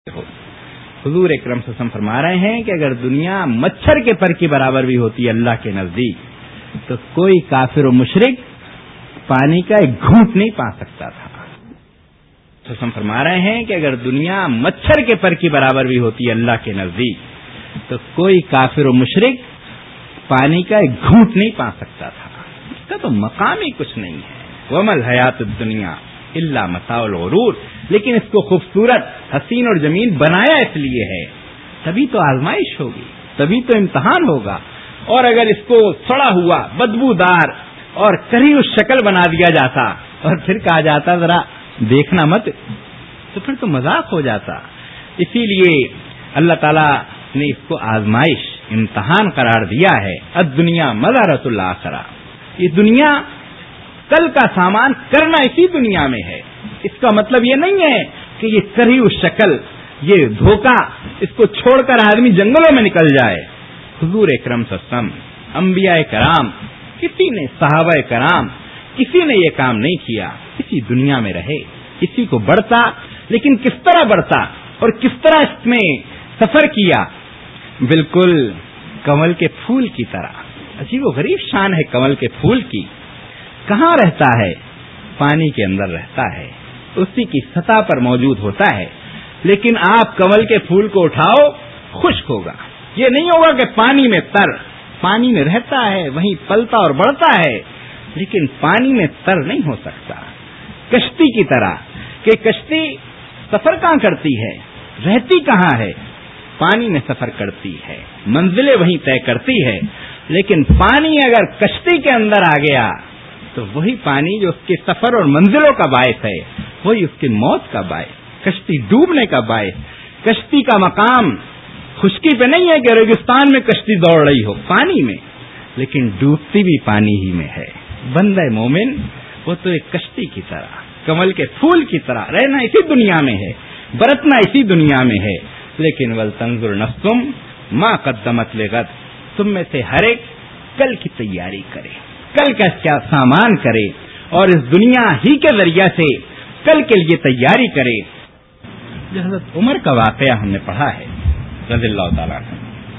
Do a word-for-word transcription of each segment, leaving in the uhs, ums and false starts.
حضور اکرم صلی اللہ علیہ وسلم فرما رہے ہیں کہ اگر دنیا مچھر کے پر کی برابر بھی ہوتی ہے اللہ کے نزدیک تو کوئی کافر و مشرک پانی کا ایک گھونٹ نہیں پا سکتا تھا. تو ہم فرما رہے ہیں کہ اگر دنیا مچھر کے پر کی برابر بھی ہوتی ہے اللہ کے نزدیک تو کوئی کافر و مشرک پانی کا ایک گھونٹ نہیں پا سکتا تھا. اس کا تو مقام ہی کچھ نہیں ہے. ومل حیات الدنیا الا متاع الغرور. لیکن اس کو خوبصورت حسین اور جمیل بنایا اس لیے ہے تبھی تو آزمائش ہوگی, تبھی تو امتحان ہوگا. اور اگر اس کو سڑا ہوا بدبودار اور کری اس شکل بنا دیا جاتا اور پھر کہا جاتا ذرا دیکھنا مت, تو پھر تو مذاق ہو جاتا. اسی لیے اللہ تعالی نے اس کو آزمائش امتحان قرار دیا ہے. الدنیا مزارۃ الآخرہ. یہ دنیا کل کا سامان کرنا اسی دنیا میں ہے. اس کا مطلب یہ نہیں ہے کہ یہ کری ہوئی شکل, یہ دھوکہ, اس کو چھوڑ کر آدمی جنگلوں میں نکل جائے. حضور اکرم صلی اللہ علیہ وسلم, انبیاء کرام, کسی نے صحابہ کرام کسی نے یہ کام نہیں کیا. اسی دنیا میں رہے, اسی کو بڑھتا, لیکن کس طرح بڑھتا اور کس طرح اس میں سفر کیا, بالکل کمل کے پھول کی طرح. عجیب و غریب شان ہے کمل کے پھول کی. کہاں رہتا ہے؟ پانی کے اندر رہتا ہے, اسی کی سطح پر موجود ہوتا ہے. لیکن آپ کمل کے پھول کو اٹھاؤ خشک ہوگا. یہ نہیں ہوگا کہ پانی میں تر, پانی میں رہتا ہے, وہیں پلتا اور بڑھتا ہے, لیکن پانی میں تر نہیں ہو سکتا. کشتی کی طرح کہ کشتی سفر کہاں کرتی ہے, رہتی کہاں ہے, پانی میں سفر کرتی ہے, منزلیں وہیں طے کرتی ہے. لیکن پانی اگر کشتی کے اندر آ گیا تو وہی پانی جو اس کے سفر اور منزلوں کا باعث ہے وہی اس کی موت کا باعث, کشتی ڈوبنے کا باعث. کشتی کا مقام خشکی پہ نہیں ہے کہ ریگستان میں کشتی دوڑ رہی ہو, پانی میں, لیکن ڈوبتی بھی پانی ہی میں ہے. بندہ مومن وہ تو ایک کشتی کی طرح, کمل کے پھول کی طرح رہنا اسی دنیا میں ہے, برتنا اسی دنیا میں ہے. لیکن ولتنظر نفس ما قدمت لغد. تم میں سے ہر ایک کل کی تیاری کرے, کل کا کیا سامان کرے اور اس دنیا ہی کے ذریعے سے کل کے لیے تیاری کرے. جو حضرت عمر کا واقعہ ہم نے پڑھا ہے رضی اللہ تعالیٰ عنہ.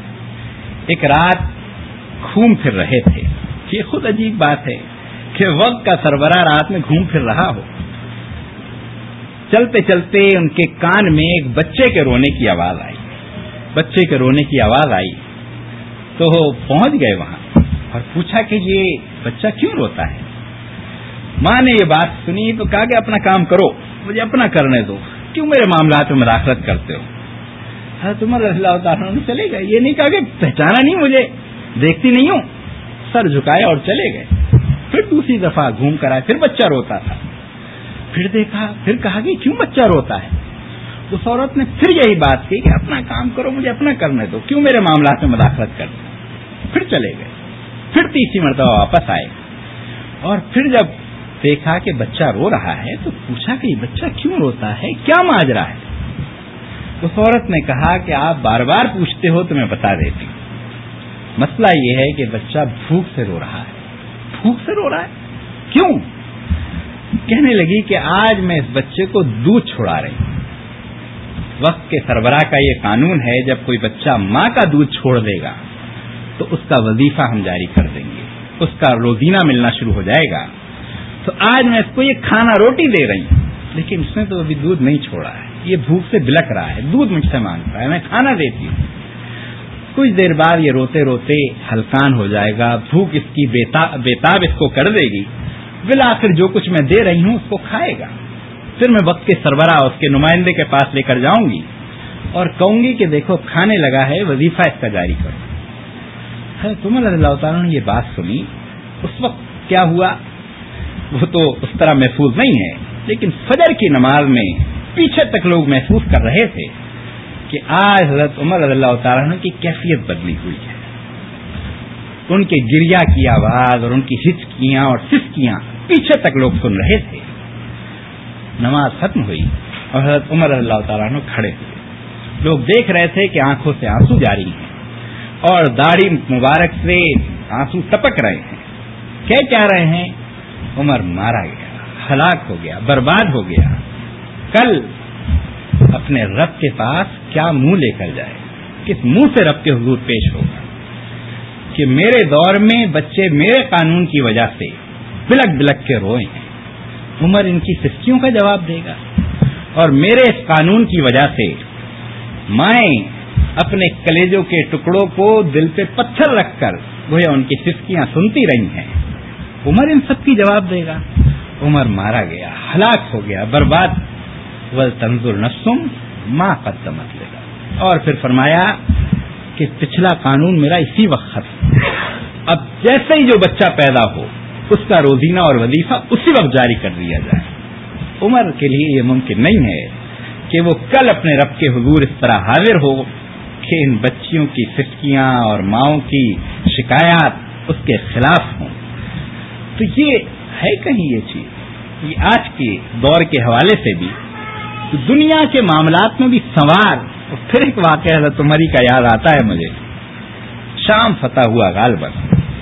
ایک رات گھوم پھر رہے تھے. یہ خود عجیب بات ہے کہ وقت کا سربراہ رات میں گھوم پھر رہا ہو. چلتے چلتے ان کے کان میں ایک بچے کے رونے کی آواز آئی. بچے کے رونے کی آواز آئی تو پہنچ گئے وہاں اور پوچھا کہ یہ بچہ کیوں روتا ہے. ماں نے یہ بات سنی تو کہا کہ اپنا کام کرو, مجھے اپنا کرنے دو, کیوں میرے معاملات میں مداخلت کرتے ہو. حضرت عمر رضی اللہ تعالیٰ عنہ چلے گئے. یہ نہیں کہا کہ پہچانا نہیں مجھے, دیکھتی نہیں ہوں, سر جھکائے اور چلے گئے. پھر دوسری دفعہ گھوم کر آئے, پھر بچہ روتا تھا. پھر دیکھا, پھر کہا کہ کیوں بچہ روتا ہے. اس عورت نے پھر یہی بات کی کہ اپنا کام کرو, مجھے اپنا کرنے دو, کیوں میرے معاملات میں مداخلت کرتے. پھر چلے گئے. پھر تیسری مرتبہ واپس آئے اور پھر جب دیکھا کہ بچہ رو رہا ہے تو پوچھا کہ یہ بچہ کیوں روتا ہے, کیا ماجرا ہے. اس عورت نے کہا کہ آپ بار بار پوچھتے ہو تو میں بتا دیتی ہوں. مسئلہ یہ ہے کہ بچہ بھوک سے رو رہا ہے. بھوک سے رو رہا ہے, کیوں؟ کہنے لگی کہ آج میں اس بچے کو دودھ چھڑا رہی ہوں. وقت کے سربراہ کا یہ قانون ہے, جب کوئی بچہ ماں کا دودھ چھوڑ دے گا تو اس کا وظیفہ ہم جاری کر دیں گے, اس کا روزینہ ملنا شروع ہو جائے گا. تو آج میں اس کو یہ کھانا روٹی دے رہی ہوں, لیکن اس نے تو ابھی دودھ نہیں چھوڑا ہے. یہ بھوک سے بلک رہا ہے, دودھ مجھ سے مانگتا ہے, میں کھانا دیتی ہوں. کچھ دیر بعد یہ روتے روتے ہلکان ہو جائے گا, بھوک اس کی بےتاب اس کو کر دے گی. بالآخر جو کچھ میں دے رہی ہوں اس کو کھائے گا. پھر میں وقت کے سربراہ اس کے نمائندے کے پاس لے کر جاؤں گی اور کہوں گی کہ دیکھو کھانے لگا ہے, وظیفہ اس کا جاری کرو. حضرت عمر رضی اللہ تعالیٰ نے یہ بات سنی. اس وقت کیا ہوا وہ تو اس طرح محفوظ نہیں ہے, لیکن فجر کی نماز میں پیچھے تک لوگ محسوس کر رہے تھے کہ آج حضرت عمر رضی اللہ تعالیٰ عنہ کی کیفیت بدلی ہوئی ہے. ان کے گریا کی آواز اور ان کی ہچکیاں اور سسکیاں پیچھے تک لوگ سن رہے تھے. نماز ختم ہوئی اور حضرت عمر رضی اللہ تعالیٰ عنہ کھڑے ہوئے. لوگ دیکھ رہے تھے کہ آنکھوں سے آنسو جاری ہیں اور داڑھی مبارک سے آنسو ٹپک رہے ہیں. کہہ کیا رہے ہیں؟ عمر مارا گیا, ہلاک ہو گیا, برباد ہو گیا. کل اپنے رب کے پاس کیا منہ لے کر جائے, کس منہ سے رب کے حضور پیش ہوگا کہ میرے دور میں بچے میرے قانون کی وجہ سے بلک بلک کے روئے ہیں. عمر ان کی سسکیوں کا جواب دے گا, اور میرے اس قانون کی وجہ سے مائیں اپنے کلیجوں کے ٹکڑوں کو دل پہ پتھر رکھ کر گویا ان کی سسکیاں سنتی رہی ہیں. عمر ان سب کی جواب دے گا. عمر مارا گیا, ہلاک ہو گیا, برباد. وَلْتَنْظُرْ نَفْسٌ مَا قَدَّمَتْ لِغَدٍ. اور پھر فرمایا کہ پچھلا قانون میرا اسی وقت ختم, اب جیسے ہی جو بچہ پیدا ہو اس کا روزینہ اور وظیفہ اسی وقت جاری کر دیا جائے. عمر کے لیے یہ ممکن نہیں ہے کہ وہ کل اپنے رب کے حضور اس طرح حاضر ہو کہ ان بچیوں کی سسکیاں اور ماؤں کی شکایات اس کے خلاف ہوں. تو یہ ہے کہیں یہ چیز. یہ آج کے دور کے حوالے سے بھی دنیا کے معاملات میں بھی سوار. اور پھر ایک واقعہ حضرت عمر کا یاد آتا ہے مجھے. شام فتح ہوا غالباً,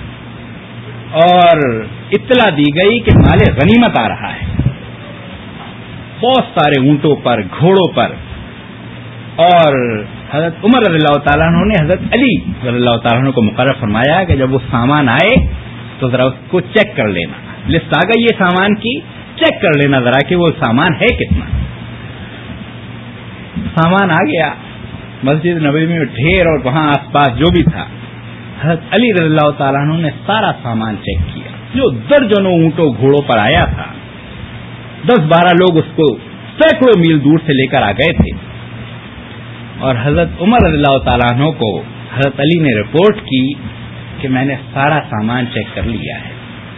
اور اطلاع دی گئی کہ مال غنیمت آ رہا ہے, بہت سارے اونٹوں پر, گھوڑوں پر. اور حضرت عمر رضی اللہ تعالیٰ عنہ نے حضرت علی رضی اللہ تعالیٰ عنہ کو مقرر فرمایا کہ جب وہ سامان آئے تو ذرا اس کو چیک کر لینا. لسٹ آ گئی یہ سامان کی, چیک کر لینا ذرا کہ وہ سامان ہے کتنا. سامان آ گیا, مسجد نبوی میں ڈھیر اور وہاں آس پاس جو بھی تھا, حضرت علی رضی اللہ تعالیٰ عنہ نے سارا سامان چیک کیا جو درجنوں اونٹوں گھوڑوں پر آیا تھا. دس بارہ لوگ اس کو سینکڑوں میل دور سے لے کر آ گئے تھے. اور حضرت عمر رضی اللہ تعالیٰ عنہ کو حضرت علی نے رپورٹ کی کہ میں نے سارا سامان چیک کر لیا ہے,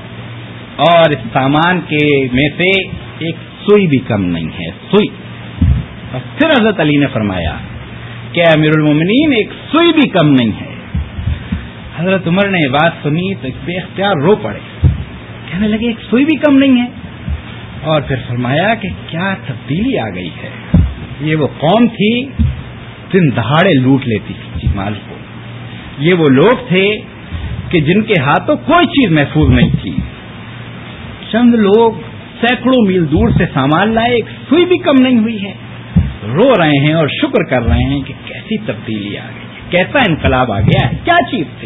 اور اس سامان کے میں سے ایک سوئی بھی کم نہیں ہے, سوئی. اور پھر حضرت علی نے فرمایا کہ امیر المومنین ایک سوئی بھی کم نہیں ہے. حضرت عمر نے یہ بات سنی تو بے اختیار رو پڑے, کہنے لگے ایک سوئی بھی کم نہیں ہے. اور پھر فرمایا کہ کیا تبدیلی آ گئی ہے. یہ وہ قوم تھی دن دہاڑے لوٹ لیتی تھی مال کو. یہ وہ لوگ تھے کہ جن کے ہاتھوں کوئی چیز محفوظ نہیں تھی. چند لوگ سینکڑوں میل دور سے سامان لائے, ایک سوئی بھی کم نہیں ہوئی ہے. رو رہے ہیں اور شکر کر رہے ہیں کہ کیسی تبدیلی آ گئی, کیسا انقلاب آ گیا ہے, کیا چیز تھی.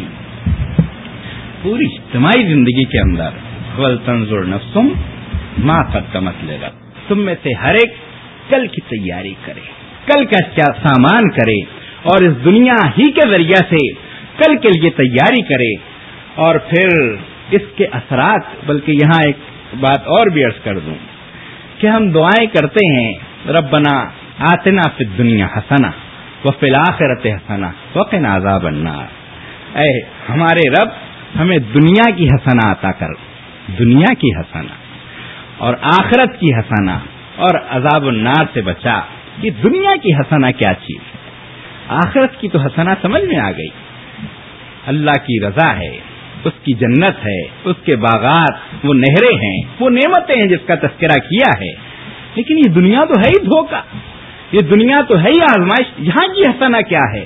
پوری اجتماعی زندگی کے اندر وَلْتَنْظُرْ نَفْسٌ مَا قَدَّمَتْ لِغَدٍ. تم میں سے ہر ایک کل کی تیاری کرے, کل کا کیا سامان کرے, اور اس دنیا ہی کے ذریعے سے کل کے لیے تیاری کرے. اور پھر اس کے اثرات, بلکہ یہاں ایک بات اور بھی عرض کر دوں کہ ہم دعائیں کرتے ہیں ربنا آتنا فی الدنیا حسنہ وفی الآخرۃ حسنہ وقنا عذاب النار. اے ہمارے رب ہمیں دنیا کی حسنہ عطا کر, دنیا کی حسنہ اور آخرت کی حسنہ اور عذاب النار سے بچا. یہ دنیا کی حسنہ کیا چیز ہے, آخرت کی تو حسنہ سمجھ میں آ گئی. اللہ کی رضا ہے, اس کی جنت ہے, اس کے باغات, وہ نہریں ہیں, وہ نعمتیں ہیں جس کا تذکرہ کیا ہے. لیکن یہ دنیا تو ہے ہی دھوکہ, یہ دنیا تو ہے ہی آزمائش. یہاں کی حسنہ کیا ہے؟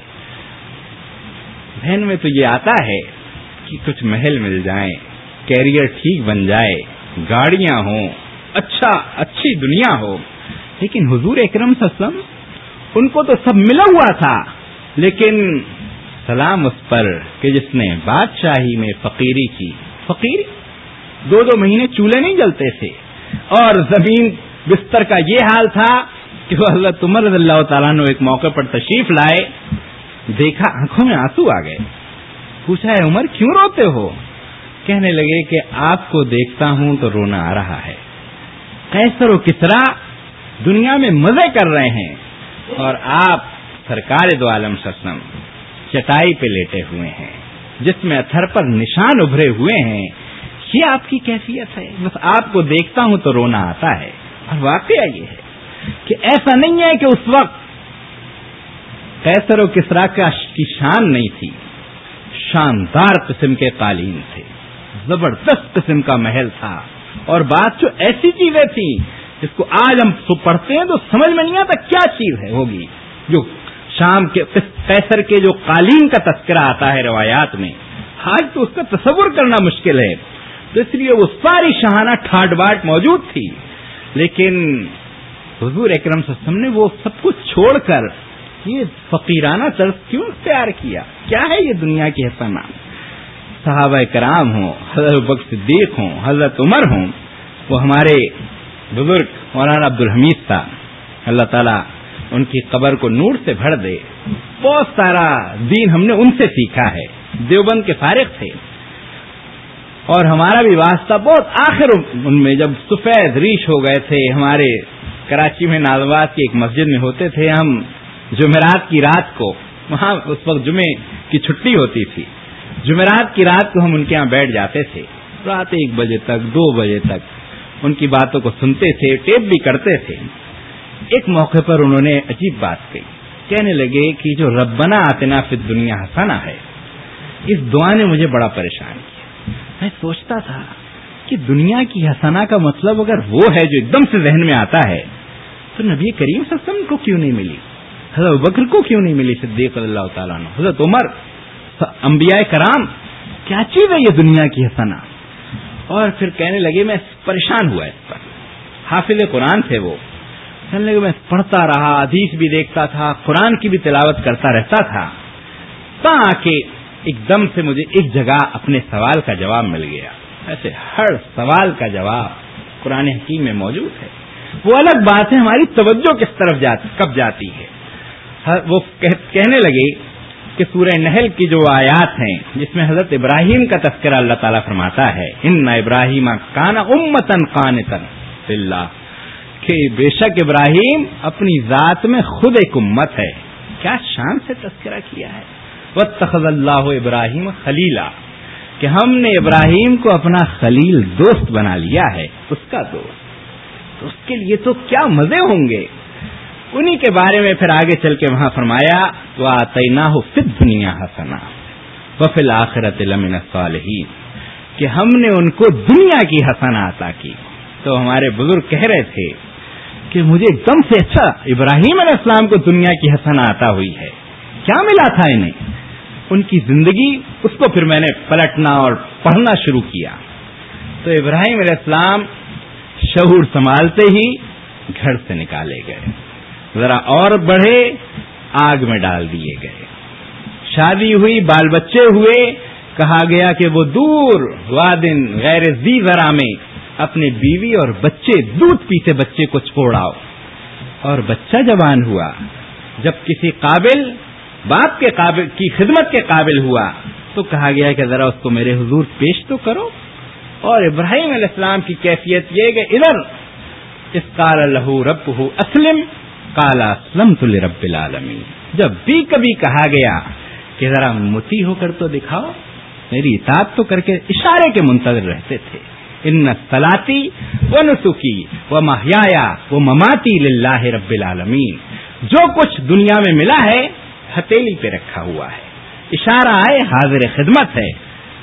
ذہن میں تو یہ آتا ہے کہ کچھ محل مل جائیں, کیریئر ٹھیک بن جائے, گاڑیاں ہوں, اچھا اچھی دنیا ہو. لیکن حضور اکرم صلی اللہ علیہ وسلم ان کو تو سب ملا ہوا تھا, لیکن سلام اس پر کہ جس نے بادشاہی میں فقیری کی. فقیری دو دو مہینے چولہے نہیں جلتے تھے, اور زمین بستر کا یہ حال تھا کہ وہ حضرت عمر رضی اللہ تعالیٰ عنہ ایک موقع پر تشریف لائے, دیکھا آنکھوں میں آنسو آ گئے. پوچھا ہے عمر کیوں روتے ہو؟ کہنے لگے کہ آپ کو دیکھتا ہوں تو رونا آ رہا ہے. قیصر و کسریٰ دنیا میں مزے کر رہے ہیں, اور آپ سرکار دو عالم صلی اللہ علیہ وسلم چٹائی پہ لیٹے ہوئے ہیں جس میں اتھر پر نشان ابھرے ہوئے ہیں. یہ آپ کی کیفیت ہے. بس آپ کو دیکھتا ہوں تو رونا آتا ہے. اور واقعہ یہ ہے کہ ایسا نہیں ہے کہ اس وقت قیصر و کسریٰ کی شان نہیں تھی, شاندار قسم کے قالین تھے, زبردست قسم کا محل تھا. اور بات جو ایسی چیزیں تھیں جس کو آج ہم پڑھتے ہیں تو سمجھ میں نہیں آتا کیا چیز ہے ہوگی. جو شام کے قیصر کے جو قالین کا تذکرہ آتا ہے روایات میں, آج تو اس کا تصور کرنا مشکل ہے. تو اس لیے وہ ساری شاہانہ ٹھاٹ باٹ موجود تھی, لیکن حضور اکرم صلی اللہ علیہ وسلم نے وہ سب کچھ چھوڑ کر یہ فقیرانہ طرز کیوں اختیار کیا؟ کیا ہے یہ دنیا کی حسنہ؟ صحابہ کرام ہوں، حضرت بکر صدیق ہوں، حضرت عمر ہوں، وہ ہمارے بزرگ مولانا عبد الحمید تھا، اللہ تعالیٰ ان کی قبر کو نور سے بھر دے. بہت سارا دین ہم نے ان سے سیکھا ہے. دیوبند کے فارغ تھے اور ہمارا بھی واسطہ بہت آخر ان میں جب سفید ریش ہو گئے تھے. ہمارے کراچی میں نازآباد کی ایک مسجد میں ہوتے تھے ہم. جمعرات کی رات کو وہاں اس وقت جمعے کی چھٹی ہوتی تھی. جمعرات کی رات کو ہم ان کے ہاں بیٹھ جاتے تھے. رات ایک بجے تک دو بجے تک ان کی باتوں کو سنتے تھے، ٹیپ بھی کرتے تھے. ایک موقع پر انہوں نے عجیب بات کہی. کہنے لگے کہ جو ربنا آتنا فی الدنیا حسنہ ہے، اس دعا نے مجھے بڑا پریشان کیا. میں سوچتا تھا کہ دنیا کی حسنہ کا مطلب اگر وہ ہے جو ایک دم سے ذہن میں آتا ہے تو نبی کریم صلی اللہ علیہ وسلم کو کیوں نہیں ملی، حضرت بکر کو کیوں نہیں ملی، صدیق رضی اللہ تعالیٰ عنہ، حضرت عمر، انبیاء کرام؟ کیا چیز ہے یہ دنیا کی حسنہ؟ اور پھر کہنے لگے میں پریشان ہوا اس پر. حافظ قرآن تھے وہ. کہنے لگے میں پڑھتا رہا، حدیث بھی دیکھتا تھا، قرآن کی بھی تلاوت کرتا رہتا تھا، تاکہ ایک دم سے مجھے ایک جگہ اپنے سوال کا جواب مل گیا. ایسے ہر سوال کا جواب قرآن حکیم میں موجود ہے. وہ الگ بات ہے ہماری توجہ کس طرف جات کب جاتی ہے. وہ کہنے لگے کہ سورہ نحل کی جو آیات ہیں جس میں حضرت ابراہیم کا تذکرہ اللہ تعالیٰ فرماتا ہے، ان ابراہیم کان امتن قانتا للہ، کہ بے شک ابراہیم اپنی ذات میں خود ایک امت ہے. کیا شان سے تذکرہ کیا ہے. واتخذ اللہ ابراہیم خلیلا، کہ ہم نے ابراہیم کو اپنا خلیل دوست بنا لیا ہے، اس کا دوست. تو اس کے لیے تو کیا مزے ہوں گے. انہی کے بارے میں پھر آگے چل کے وہاں فرمایا وَآتَيْنَاهُ فِي الدُّنْيَا حَسَنَةً وَفِي الْآخِرَةِ لَمِنَ الصَّالِحِينَ، کہ ہم نے ان کو دنیا کی حسنہ عطا کی. تو ہمارے بزرگ کہہ رہے تھے کہ مجھے ایک دم سے اچھا ابراہیم علیہ السلام کو دنیا کی حسنہ عطا ہوئی ہے، کیا ملا تھا انہیں؟ ان کی زندگی، اس کو پھر میں نے پلٹنا اور پڑھنا شروع کیا. تو ابراہیم علیہ السلام شعور سنبھالتے ہی گھر سے نکالے گئے، ذرا اور بڑھے آگ میں ڈال دیے گئے. شادی ہوئی، بال بچے ہوئے، کہا گیا کہ وہ دور وادن غیر ذی ذرا میں اپنے بیوی اور بچے، دودھ پیتے بچے کو چھوڑاؤ. اور بچہ جوان ہوا، جب کسی قابل باپ کے قابل کی خدمت کے قابل ہوا تو کہا گیا کہ ذرا اس کو میرے حضور پیش تو کرو. اور ابراہیم علیہ السلام کی کیفیت یہ کہ ادھر اس قال لہ ربہ اسلم قال اسلمت لرب العالمین، جب بھی کبھی کہا گیا کہ ذرا مطیع ہو کر تو دکھاؤ، میری اطاعت تو کر کے، اشارے کے منتظر رہتے تھے. ان صلاتی و نسکی و محیای و مماتی للہ رب العالمین، جو کچھ دنیا میں ملا ہے ہتھیلی پہ رکھا ہوا ہے، اشارہ ہے حاضر خدمت ہے.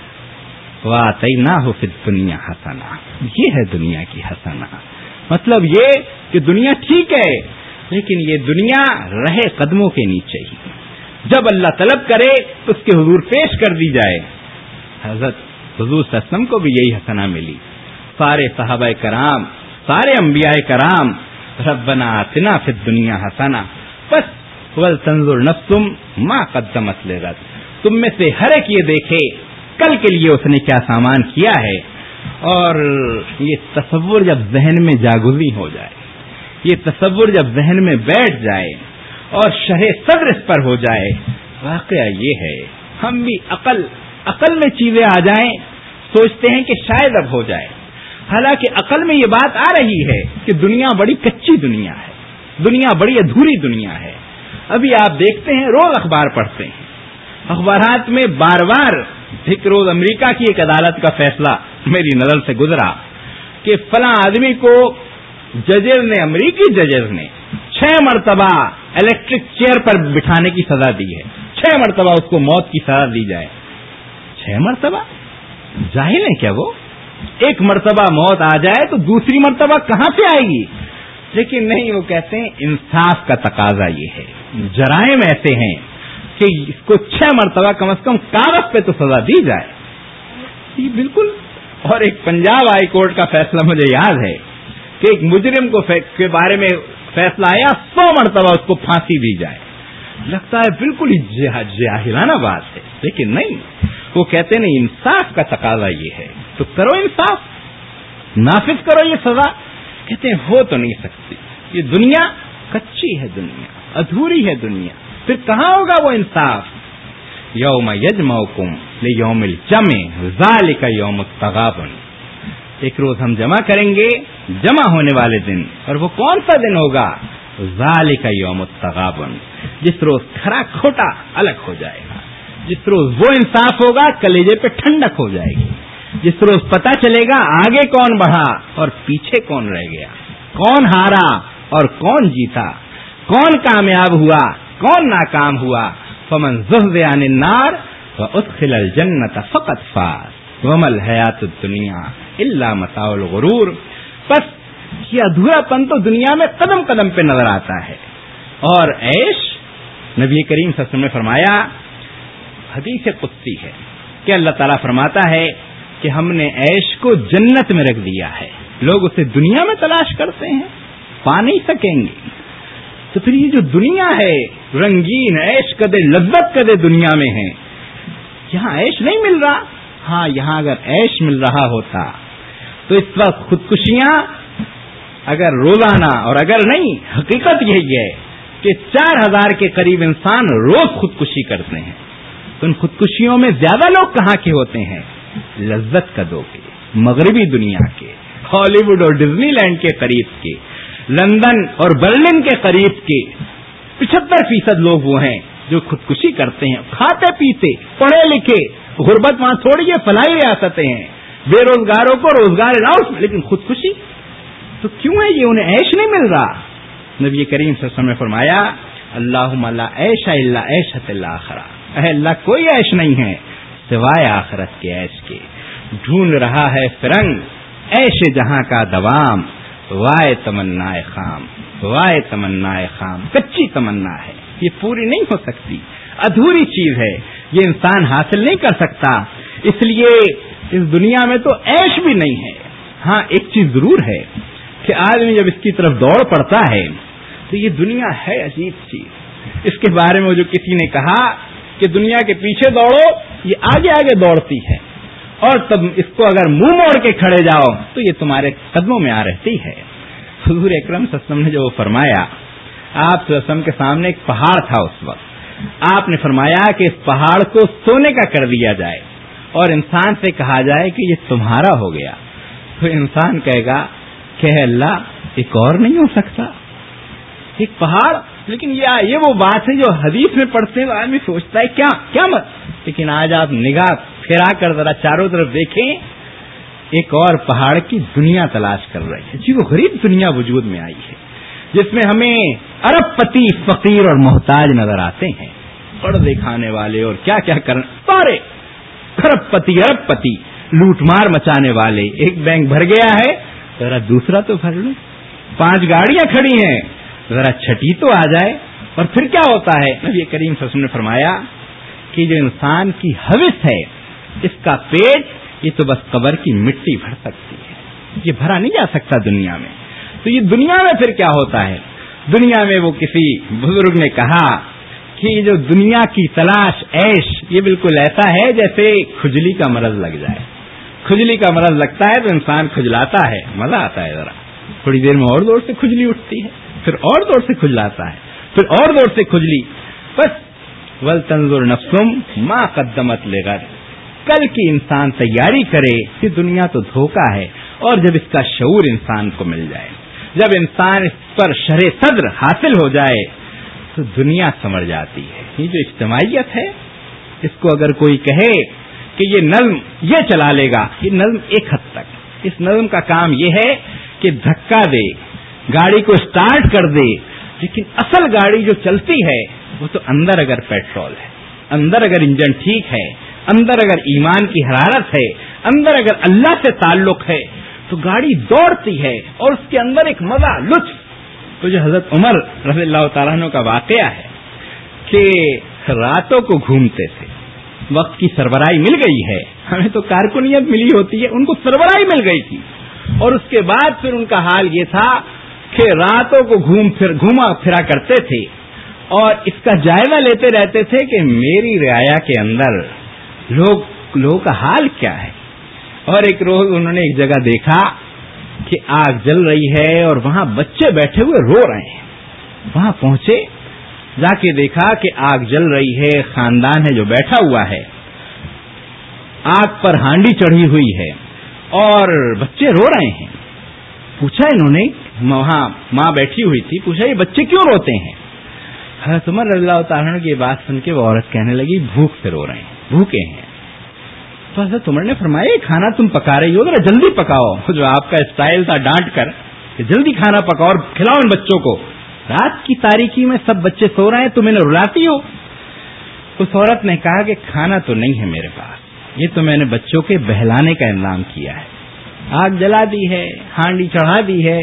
وَآتَيْنَاهُ فِي الدُّنْيَا حَسَنَةً، یہ ہے دنیا کی حسنہ. مطلب یہ کہ دنیا ٹھیک ہے لیکن یہ دنیا رہے قدموں کے نیچے ہی. جب اللہ طلب کرے تو اس کے حضور پیش کر دی جائے. حضرت حضور صلی اللہ علیہ وسلم کو بھی یہی حسنہ ملی. سارے صحابہ کرام، سارے انبیاء کرام ربنا آتنا فی الدنیا حسنہ، بس وَلْتَنْظُرْ نَفْسٌ مَا قَدَّمَتْ لِغَدٍ، تم میں سے ہر ایک یہ دیکھے کل کے لیے اس نے کیا سامان کیا ہے. اور یہ تصور جب ذہن میں جاگزی ہو جائے، یہ تصور جب ذہن میں بیٹھ جائے اور شرح صدر اس پر ہو جائے، واقعہ یہ ہے ہم بھی عقل عقل میں چیزیں آ جائیں سوچتے ہیں کہ شاید اب ہو جائے. حالانکہ عقل میں یہ بات آ رہی ہے کہ دنیا بڑی کچی دنیا ہے، دنیا بڑی ادھوری دنیا ہے. ابھی آپ دیکھتے ہیں، روز اخبار پڑھتے ہیں، اخبارات میں بار بار ایک روز امریکہ کی ایک عدالت کا فیصلہ میری نظر سے گزرا کہ فلاں آدمی کو ججز نے، امریکی ججز نے چھ مرتبہ الیکٹرک چیئر پر بٹھانے کی سزا دی ہے. چھ مرتبہ اس کو موت کی سزا دی جائے. چھ مرتبہ جاہل ہے کیا وہ؟ ایک مرتبہ موت آ جائے تو دوسری مرتبہ کہاں سے آئے گی؟ لیکن نہیں، وہ کہتے ہیں انصاف کا تقاضا یہ ہے. جرائم ایسے ہیں کہ اس کو چھ مرتبہ کم از کم کاغذ پہ تو سزا دی جائے. یہ بالکل. اور ایک پنجاب ہائی کورٹ کا فیصلہ مجھے یاد ہے کہ ایک مجرم کو کے بارے میں فیصلہ آیا سو مرتبہ اس کو پھانسی دی جائے. لگتا ہے بالکل ہی جاہلانہ بات ہے، لیکن نہیں، وہ کہتے نہیں انصاف کا تقاضا یہ ہے تو کرو انصاف، نافذ کرو یہ سزا. کہتے ہیں ہو تو نہیں سکتی، یہ دنیا کچی ہے، دنیا ادھوری ہے، دنیا پھر کہاں ہوگا وہ انصاف. یوم یجمعکم لیوم الجمع ذالک یوم التغابن. ایک روز ہم جمع کریں گے، جمع ہونے والے دن، اور وہ کون سا دن ہوگا؟ ذالک یوم التغابن، جس روز کھرا کھوٹا الگ ہو جائے گا، جس روز وہ انصاف ہوگا کلیجے پہ ٹھنڈک ہو جائے گی، جس روز پتہ چلے گا آگے کون بڑھا اور پیچھے کون رہ گیا، کون ہارا اور کون جیتا، کون کامیاب ہوا کون ناکام ہوا. فمن زحزح عن النار وادخل الجنة فقد فاز وما الحیات الدنیا الا متاع الغرور. بس یہ ادھورا پن تو دنیا میں قدم قدم پہ نظر آتا ہے. اور عیش، نبی کریم صلی اللہ علیہ وسلم نے فرمایا، حدیث قدسی ہے کہ اللہ تعالیٰ فرماتا ہے کہ ہم نے عیش کو جنت میں رکھ دیا ہے، لوگ اسے دنیا میں تلاش کرتے ہیں، پا نہیں سکیں گے. تو پھر یہ جو دنیا ہے رنگین عیش کدے لذت کدے دنیا میں ہے، یہاں عیش نہیں مل رہا. ہاں یہاں اگر عیش مل رہا ہوتا تو اس وقت خودکشیاں اگر روزانہ، اور اگر نہیں حقیقت یہی ہے کہ چار ہزار کے قریب انسان روز خودکشی کرتے ہیں. تو ان خودکشیوں میں زیادہ لوگ کہاں کے ہوتے ہیں؟ لذت کدوں کے، مغربی دنیا کے، ہالی ووڈ اور ڈزنی لینڈ کے قریب کے، لندن اور برلن کے قریب کے. پچہتر فیصد لوگ وہ ہیں جو خودکشی کرتے ہیں، کھاتے پیتے پڑھے لکھے. غربت وہاں تھوڑی ہے، فلاحی ریاستیں ہیں، بے روزگاروں کو روزگار الاؤ، لیکن خودکشی تو کیوں ہے؟ یہ انہیں عیش نہیں مل رہا. نبی کریم صلی اللہ علیہ وسلم نے فرمایا اللہم لا عیش الا عیشۃ الآخرہ، اے اللہ کوئی عیش نہیں ہے سوائے آخرت کے عیش کے. ڈھونڈ رہا ہے فرنگ عیش جہاں کا دوام، وائے تمنا خام، وائے تمنا خام. کچی تمنا ہے، یہ پوری نہیں ہو سکتی، ادھوری چیز ہے، یہ انسان حاصل نہیں کر سکتا. اس لیے اس دنیا میں تو عیش بھی نہیں ہے. ہاں ایک چیز ضرور ہے کہ آدمی جب اس کی طرف دوڑ پڑتا ہے تو یہ دنیا ہے عجیب چیز. اس کے بارے میں جو کسی نے کہا کہ دنیا کے پیچھے دوڑو، یہ آگے آگے دوڑتی ہے، اور تب اس کو اگر منہ موڑ کے کھڑے جاؤ تو یہ تمہارے قدموں میں آ رہتی ہے. حضور اکرم صلی اللہ علیہ وسلم نے جو وہ فرمایا، آپ صلی اللہ علیہ وسلم کے سامنے ایک پہاڑ تھا اس وقت. آپ نے فرمایا کہ اس پہاڑ کو سونے کا کر دیا جائے اور انسان سے کہا جائے کہ یہ تمہارا ہو گیا. تو انسان کہے گا کہ اللہ ایک اور نہیں ہو سکتا، ایک پہاڑ. لیکن یہ وہ بات ہے جو حدیث میں پڑھتے ہیں، آدمی سوچتا ہے کیا کیا مت. لیکن آج آپ نگاہ پھیرا کر ذرا چاروں طرف دیکھیں، ایک اور پہاڑ کی دنیا تلاش کر رہے ہیں. جی وہ غریب دنیا وجود میں آئی ہے جس میں ہمیں ارب پتی فقیر اور محتاج نظر آتے ہیں، پردے کھانے والے اور کیا کیا کرنے، سارے ارب پتی ارب پتی لوٹ مار مچانے والے. ایک بینک بھر گیا ہے، ذرا دوسرا تو بھر لوں. پانچ گاڑیاں کھڑی ہیں، ذرا چھٹی تو آ جائے. اور پھر کیا ہوتا ہے؟ نبی کریم صلی اللہ علیہ وسلم نے فرمایا کہ جو انسان کی ہوس ہے، اس کا پیٹ، یہ تو بس قبر کی مٹی بھر سکتی ہے، یہ بھرا نہیں جا سکتا دنیا میں. تو یہ دنیا میں پھر کیا ہوتا ہے؟ دنیا میں وہ کسی بزرگ نے کہا کہ جو دنیا کی تلاش عیش، یہ بالکل ایسا ہے جیسے کھجلی کا مرض لگ جائے. کھجلی کا مرض لگتا ہے تو انسان کھجلاتا ہے، مزہ آتا ہے، ذرا تھوڑی دیر میں اور زور سے کھجلی اٹھتی ہے، پھر اور زور سے کھجلاتا ہے، پھر اور زور سے کھجلی. بس وَلْتَنْظُرْ نَفْسٌ مَا قَدَّمَتْ لِغَدٍ، کل کی انسان تیاری کرے. کہ دنیا تو دھوکہ ہے. اور جب اس کا شعور انسان کو مل جائے، جب انسان اس پر شرح صدر حاصل ہو جائے تو دنیا سمجھ جاتی ہے. یہ جو اجتماعیت ہے، اس کو اگر کوئی کہے کہ یہ نظم یہ چلا لے گا، یہ نظم ایک حد تک. اس نظم کا کام یہ ہے کہ دھکا دے، گاڑی کو سٹارٹ کر دے، لیکن اصل گاڑی جو چلتی ہے وہ تو اندر اگر پیٹرول ہے، اندر اگر انجن ٹھیک ہے، اندر اگر ایمان کی حرارت ہے، اندر اگر اللہ سے تعلق ہے تو گاڑی دوڑتی ہے اور اس کے اندر ایک مزہ، لطف. تو جو حضرت عمر رضی اللہ تعالیٰ عنہ کا واقعہ ہے کہ راتوں کو گھومتے تھے، وقت کی سربراہی مل گئی ہے، ہمیں تو کارکنیت ملی ہوتی ہے، ان کو سربراہی مل گئی تھی. اور اس کے بعد پھر ان کا حال یہ تھا کہ راتوں کو گھوم پھر گھوما پھرا کرتے تھے اور اس کا جائزہ لیتے رہتے تھے کہ میری رعایا کے اندر لوگ لوگوں کا حال کیا ہے. اور ایک روز انہوں نے ایک جگہ دیکھا کہ آگ جل رہی ہے اور وہاں بچے بیٹھے ہوئے رو رہے ہیں. وہاں پہنچے، جا کے دیکھا کہ آگ جل رہی ہے، خاندان ہے جو بیٹھا ہوا ہے، آگ پر ہانڈی چڑھی ہوئی ہے اور بچے رو رہے ہیں. پوچھا انہوں نے، وہاں ماں بیٹھی ہوئی تھی، پوچھا یہ بچے کیوں روتے ہیں؟ حضرت عمر رضی اللہ تعالیٰ عنہ کی یہ بات سن کے وہ عورت کہنے لگی بھوک سے رو رہے ہیں، بھوکے ہیں. تو حضرت عمر نے فرمایا یہ کھانا تم پکا رہی ہو ذرا جلدی پکاؤ. جو آپ کا اسٹائل تھا ڈانٹ کر کہ جلدی کھانا پکاؤ اور کھلاؤ ان بچوں کو، رات کی تاریکی میں سب بچے سو رہے ہیں تم انہیں رلاتی ہو. اس عورت نے کہا کہ کھانا تو نہیں ہے میرے پاس، یہ تو میں نے بچوں کے بہلانے کا انتظام کیا ہے. آگ جلا دی ہے، ہانڈی چڑھا دی ہے،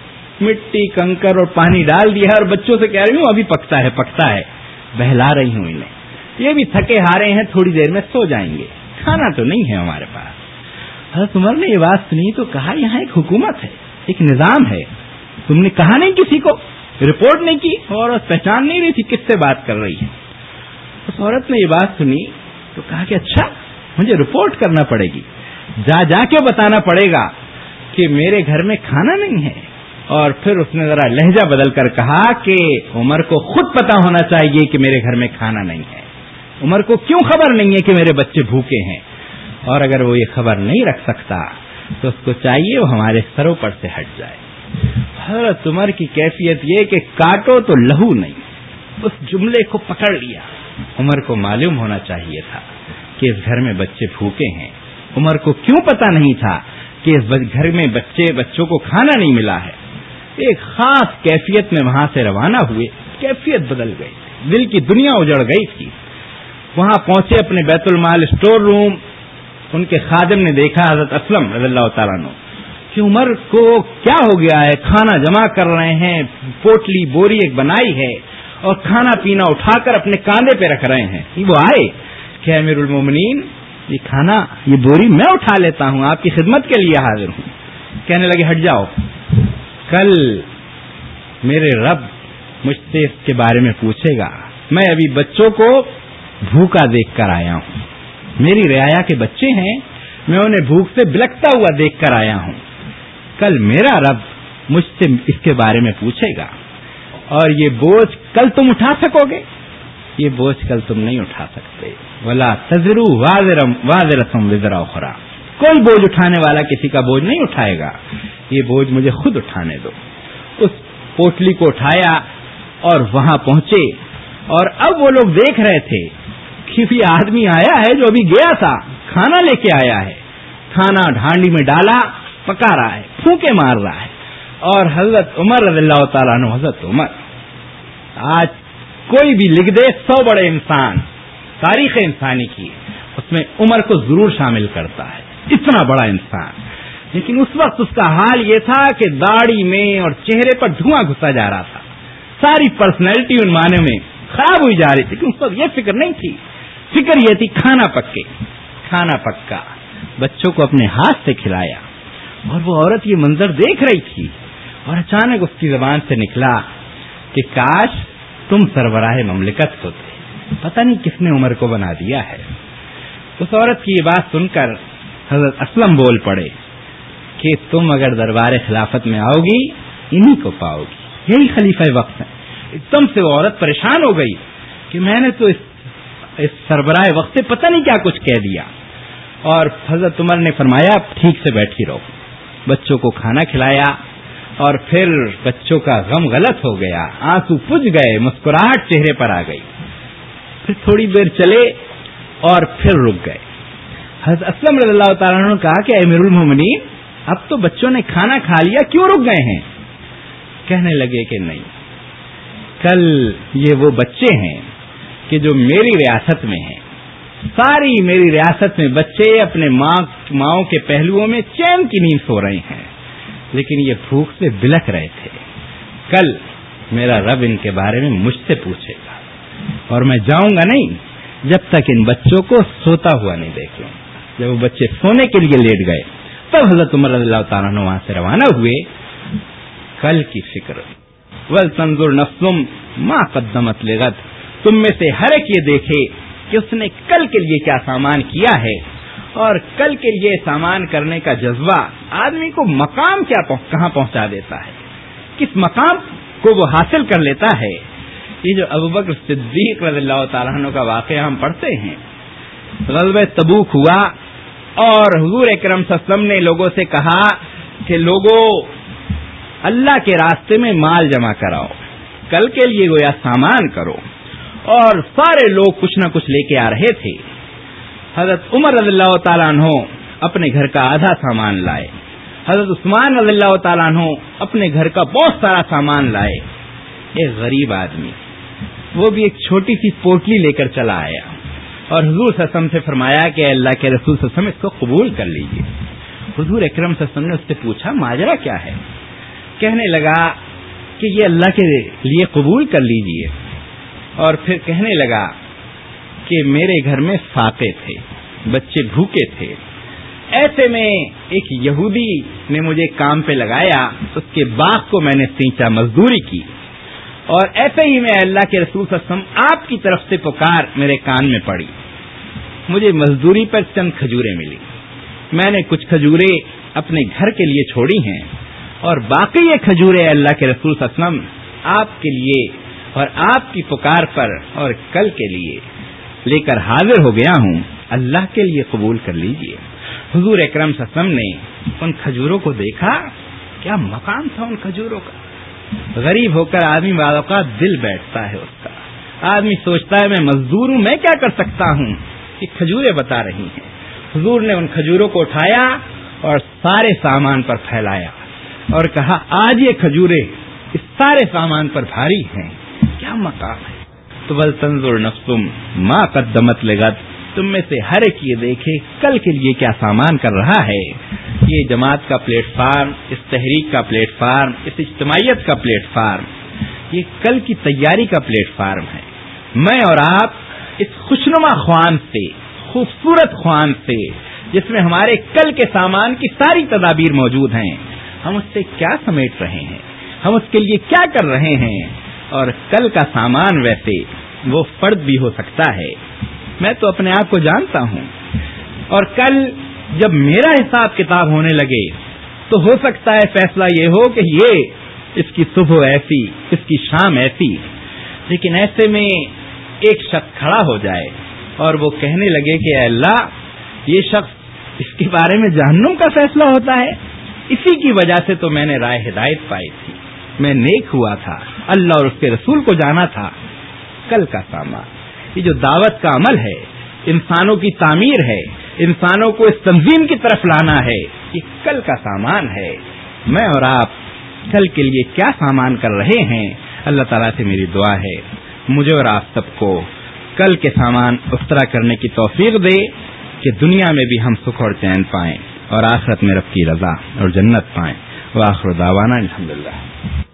مٹی کنکر اور پانی ڈال دیا ہے اور بچوں سے کہہ رہی ہوں ابھی پکتا ہے پکتا ہے، بہلا رہی ہوں انہیں. یہ بھی تھکے ہارے ہیں، تھوڑی دیر میں سو جائیں گے، کھانا تو نہیں ہے ہمارے پاس. حضرت عمر نے یہ بات سنی تو کہا یہاں ایک حکومت ہے، ایک نظام ہے، تم نے کہا نہیں کسی کو، رپورٹ نہیں کی، اور پہچان نہیں رہی تھی کس سے بات کر رہی ہے. اس عورت نے یہ بات سنی تو کہا کہ اچھا مجھے رپورٹ کرنا پڑے گی، جا جا کے بتانا پڑے گا کہ میرے گھر میں کھانا نہیں ہے. اور پھر اس نے ذرا لہجہ بدل کر کہا کہ عمر کو خود پتا ہونا چاہیے کہ میرے گھر میں کھانا نہیں ہے. عمر کو کیوں خبر نہیں ہے کہ میرے بچے بھوکے ہیں؟ اور اگر وہ یہ خبر نہیں رکھ سکتا تو اس کو چاہیے وہ ہمارے سروں پر سے ہٹ جائے. حضرت عمر کی کیفیت یہ کہ کاٹو تو لہو نہیں. اس جملے کو پکڑ لیا. عمر کو معلوم ہونا چاہیے تھا کہ اس گھر میں بچے بھوکے ہیں. عمر کو کیوں پتا نہیں تھا کہ اس گھر میں بچے بچوں کو کھانا نہیں ملا ہے؟ ایک خاص کیفیت میں وہاں سے روانہ ہوئے، کیفیت بدل گئی، دل کی دنیا اجڑ گئی تھی. وہاں پہنچے اپنے بیت المال اسٹور روم. ان کے خادم نے دیکھا حضرت اسلم رضی اللہ تعالیٰ عنہ کہ عمر کو کیا ہو گیا ہے، کھانا جمع کر رہے ہیں، پوٹلی بوری ایک بنائی ہے اور کھانا پینا اٹھا کر اپنے کاندھے پہ رکھ رہے ہیں. وہ آئے کہ امیر المومنین یہ کھانا یہ بوری میں اٹھا لیتا ہوں، آپ کی خدمت کے لیے حاضر ہوں. کہنے لگے ہٹ جاؤ، کل میرے رب مجھ سے اس کے بارے میں پوچھے گا. میں ابھی بچوں کو بھوکا دیکھ کر آیا ہوں، میری رعایا کے بچے ہیں، میں انہیں بھوک سے بلکتا ہوا دیکھ کر آیا ہوں. کل میرا رب مجھ سے اس کے بارے میں پوچھے گا اور یہ بوجھ کل تم اٹھا سکو گے؟ یہ بوجھ کل تم نہیں اٹھا سکتے. ولا تزرو وازرۃ وزر اخری، کوئی بوجھ اٹھانے والا کسی کا بوجھ نہیں اٹھائے گا. یہ بوجھ مجھے خود اٹھانے دو. اس پوٹلی کو اٹھایا اور وہاں پہنچے اور اب وہ لوگ دیکھ رہے تھے کہ یہ آدمی آیا ہے جو ابھی گیا تھا، کھانا لے کے آیا ہے، کھانا ڈھانڈی میں ڈالا، پکا رہا ہے، پھونکے مار رہا ہے. اور حضرت عمر رضی اللہ تعالیٰ عنہ، حضرت عمر آج کوئی بھی لکھ دے سو بڑے انسان تاریخ انسانی کی، اس میں عمر کو ضرور شامل کرتا ہے. اتنا بڑا انسان، لیکن اس وقت اس کا حال یہ تھا کہ داڑھی میں اور چہرے پر دھواں گھسا جا رہا تھا، ساری پرسنالٹی ان معنی میں خراب ہوئی جا رہی تھی. لیکن اس وقت یہ فکر نہیں تھی، فکر یہ تھی کھانا پکے، کھانا پکا، بچوں کو اپنے ہاتھ سے کھلایا. اور وہ عورت یہ منظر دیکھ رہی تھی اور اچانک اس کی زبان سے نکلا کہ کاش تم سربراہ مملکت ہوتے. پتہ نہیں کس نے عمر کو بنا دیا ہے. اس عورت کی یہ بات سن کر حضرت اسلم بول پڑے کہ تم اگر دربار خلافت میں آؤ گی انہی کو پاؤ گی، یہی خلیفہ وقت ہے. ایک دم سے وہ عورت پریشان ہو گئی کہ میں نے تو اس, اس سربراہ وقت سے پتہ نہیں کیا کچھ کہہ دیا. اور حضرت عمر نے فرمایا ٹھیک سے بیٹھی رہو. بچوں کو کھانا کھلایا اور پھر بچوں کا غم غلط ہو گیا، آنسو پج گئے، مسکراہٹ چہرے پر آ گئی. پھر تھوڑی دیر چلے اور پھر رک گئے. حضرت اسلم رضی اللہ تعالیٰ عنہ نے کہا کہ امیر المومنین اب تو بچوں نے کھانا کھا لیا، کیوں رک گئے ہیں؟ کہنے لگے کہ نہیں، کل یہ وہ بچے ہیں کہ جو میری ریاست میں ہیں، ساری میری ریاست میں بچے اپنے ماں ماؤں کے پہلوؤں میں چین کی نیند سو رہے ہیں، لیکن یہ بھوک سے بلک رہے تھے. کل میرا رب ان کے بارے میں مجھ سے پوچھے گا اور میں جاؤں گا نہیں جب تک ان بچوں کو سوتا ہوا نہیں دیکھ لوں. جب وہ بچے سونے کے لیے لیٹ گئے تب حضرت عمر رضی اللہ تعالیٰ عنہ وہاں سے روانہ ہوئے کل کی فکر. وَلْتَنْظُرْ نَفْسٌ مَا قَدَّمَتْ لِغَدٍ، تم میں سے ہر ایک یہ دیکھے کہ اس نے کل کے لیے کیا سامان کیا ہے، اور کل کے لیے سامان کرنے کا جذبہ آدمی کو مقام کیا کہاں پہنچا دیتا ہے، کس مقام کو وہ حاصل کر لیتا ہے. یہ جو ابوبکر صدیق رضی اللہ تعالیٰ عنہ کا واقعہ ہم پڑھتے ہیں، غزوہ تبوک ہوا اور حضور اکرم صلی اللہ علیہ وسلم نے لوگوں سے کہا کہ لوگوں اللہ کے راستے میں مال جمع کراؤ، کل کے لیے گویا سامان کرو. اور سارے لوگ کچھ نہ کچھ لے کے آ رہے تھے. حضرت عمر رضی اللہ تعالیٰ عنہ اپنے گھر کا آدھا سامان لائے، حضرت عثمان رضی اللہ تعالیٰ عنہ اپنے گھر کا بہت سارا سامان لائے. ایک غریب آدمی وہ بھی ایک چھوٹی سی پوٹلی لے کر چلا آیا اور حضور صلی اللہ علیہ وسلم سے فرمایا کہ اللہ کے رسول صلی اللہ علیہ وسلم اس کو قبول کر لیجیے. حضور اکرم صلی اللہ علیہ وسلم نے اس سے پوچھا ماجرا کیا ہے؟ کہنے لگا کہ یہ اللہ کے لیے قبول کر لیجیے. اور پھر کہنے لگا کہ میرے گھر میں فاقے تھے، بچے بھوکے تھے، ایسے میں ایک یہودی نے مجھے کام پہ لگایا، اس کے باغ کو میں نے سینچا، مزدوری کی، اور ایسے ہی میں اللہ کے رسول صلی اللہ علیہ وسلم آپ کی طرف سے پکار میرے کان میں پڑی. مجھے مزدوری پر چند کھجوریں ملی، میں نے کچھ کھجوریں اپنے گھر کے لیے چھوڑی ہیں، اور باقی یہ کھجوریں اللہ کے رسول صلی اللہ علیہ وسلم آپ کے لیے اور آپ کی پکار پر اور کل کے لیے لے کر حاضر ہو گیا ہوں، اللہ کے لیے قبول کر لیجئے. حضور اکرم صلی اللہ علیہ وسلم نے ان کھجوروں کو دیکھا، کیا مقام تھا ان کھجوروں کا. غریب ہو کر آدمی بعض اوقات دل بیٹھتا ہے اس کا، آدمی سوچتا ہے میں مزدور ہوں، میں کیا کر سکتا ہوں، یہ کھجوریں بتا رہی ہیں. حضور نے ان کھجوروں کو اٹھایا اور سارے سامان پر پھیلایا اور کہا آج یہ کھجوریں اس سارے سامان پر بھاری ہیں، کیا مقام ہے. تو وَلْتَنْظُرْ نَفْسٌ مَا قَدَّمَتْ لِغَدٍ، تم میں سے ہر ایک یہ دیکھے کل کے لیے کیا سامان کر رہا ہے. یہ جماعت کا پلیٹ فارم، اس تحریک کا پلیٹ فارم، اس اجتماعیت کا پلیٹ فارم، یہ کل کی تیاری کا پلیٹ فارم ہے. میں اور آپ اس خوشنما خوان سے، خوبصورت خوان سے، جس میں ہمارے کل کے سامان کی ساری تدابیر موجود ہیں، ہم اس سے کیا سمیٹ رہے ہیں، ہم اس کے لیے کیا کر رہے ہیں. اور کل کا سامان ویسے وہ فرد بھی ہو سکتا ہے. میں تو اپنے آپ کو جانتا ہوں، اور کل جب میرا حساب کتاب ہونے لگے تو ہو سکتا ہے فیصلہ یہ ہو کہ یہ اس کی صبح ایسی، اس کی شام ایسی. لیکن ایسے میں ایک شخص کھڑا ہو جائے اور وہ کہنے لگے کہ اے اللہ، یہ شخص، اس کے بارے میں جہنم کا فیصلہ ہوتا ہے، اسی کی وجہ سے تو میں نے رائے ہدایت پائی تھی، میں نیک ہوا تھا، اللہ اور اس کے رسول کو جانا تھا. کل کا سامان، یہ جو دعوت کا عمل ہے، انسانوں کی تعمیر ہے، انسانوں کو اس تنظیم کی طرف لانا ہے، یہ کل کا سامان ہے. میں اور آپ کل کے لیے کیا سامان کر رہے ہیں؟ اللہ تعالیٰ سے میری دعا ہے مجھے اور آپ سب کو کل کے سامان اس طرح کرنے کی توفیق دے کہ دنیا میں بھی ہم سکھ اور چین پائیں اور آخرت میں رب کی رضا اور جنت پائیں. وآخر دعوانا الحمدللہ.